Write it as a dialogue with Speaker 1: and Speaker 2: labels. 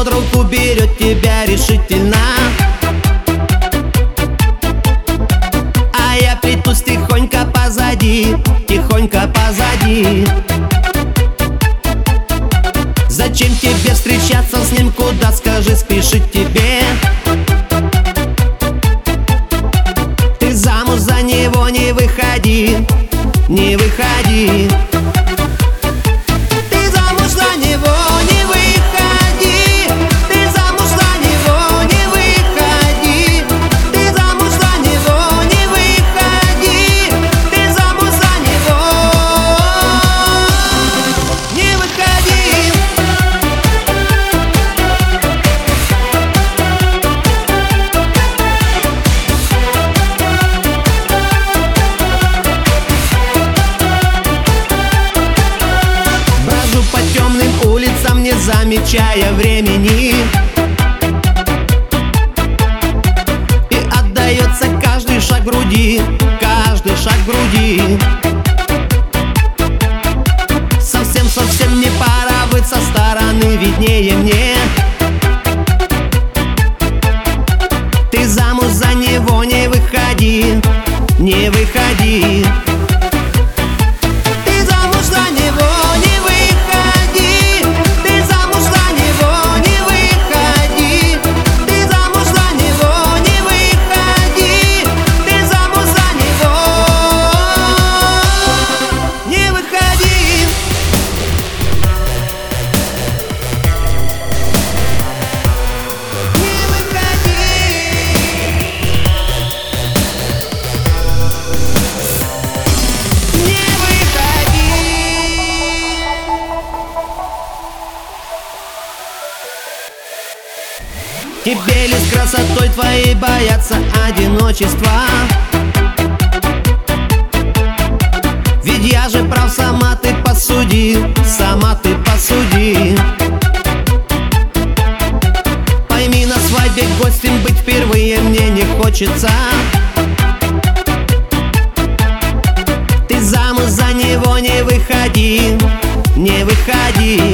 Speaker 1: под руку берет тебя решительно, а я плетусь тихонько позади, тихонько позади. Зачем тебе встречаться с ним, куда, скажи, спешить тебе? Ты замуж за него не выходи, не выходи. Ты замуж за него не выходи, ты замуж за него не выходи, ты замуж за него не выходи, ты замуж за него не выходи. Брожу по темным улицам, не замечая времени, и отдается каждый шаг груди, каждый шаг груди. Совсем не пора быть со стороны, виднее мне. Ты замуж за него не выходи, не выходи. Ты замуж за него не выходи, ты замуж за него не выходи, ты замуж за него не выходи, ты замуж за него не выходи. Не выходи. Тебе лишь красотой твоей бояться одиночества, ведь я же прав, сама ты посуди, сама ты посуди. Пойми, на свадьбе гостем быть впервые мне не хочется. Ты замуж за него не выходи, не выходи.